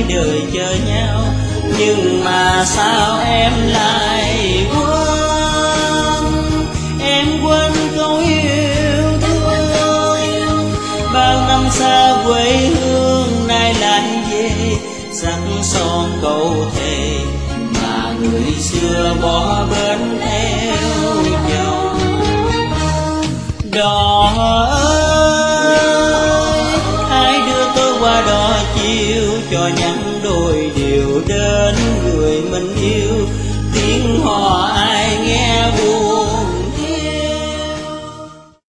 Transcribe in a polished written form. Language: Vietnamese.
đời chờ nhau, nhưng mà sao em lại quên? Em quên câu yêu thương, bao năm xa quê hương nay lại về, sắc son câu thề mà người xưa bỏ bên theo nhau. Đò ơi, hãy đưa tôi qua đò chiều, cho nhắn đôi điều đến người mình yêu, tiếng hò ai